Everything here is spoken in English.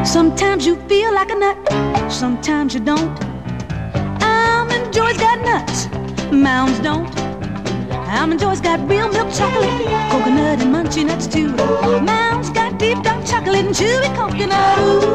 Sometimes you feel like a nut, sometimes you don't. Almond Joy's got nuts, Mounds don't. Almond Joy's got real milk chocolate, coconut and munchy nuts too. Mounds got deep dark chocolate and chewy coconut. Ooh.